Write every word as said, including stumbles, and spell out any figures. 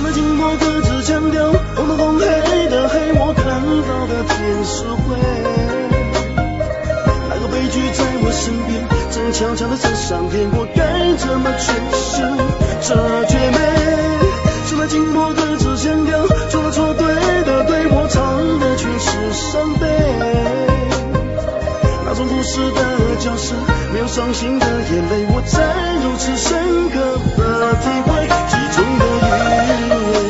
在静默各自强调，红的红，黑的黑，我看到的天是灰。那个悲剧在我身边，正悄悄地在上演，我该怎么诠释这绝美？是在静默各自强调，错了错，对的对，我唱的全是伤悲。那种故事的角色，没有伤心的眼泪，我才如此深刻的体会其中的余味。